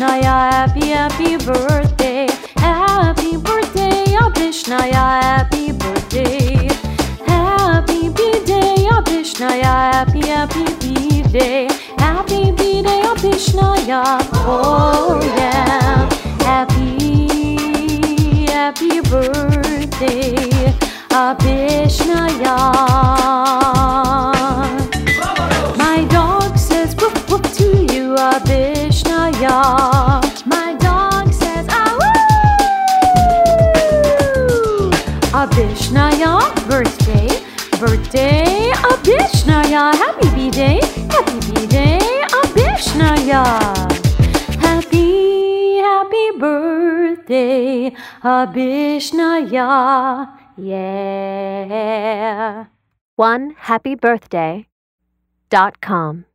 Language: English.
Abishnaya, happy birthday. Happy birthday, Abishnaya, happy birthday. Happy B-Day, Abishnaya, happy B-Day. Happy B-Day, Abishnaya, oh yeah. Happy birthday, Abishnaya. My dog says woof woof to you, Abishnaya. My dog says ah woo. Abishnaya, birthday, Abishnaya. Happy B-Day, Abishnaya. Happy birthday, Abishnaya. Yeah. OneHappyBirthday.com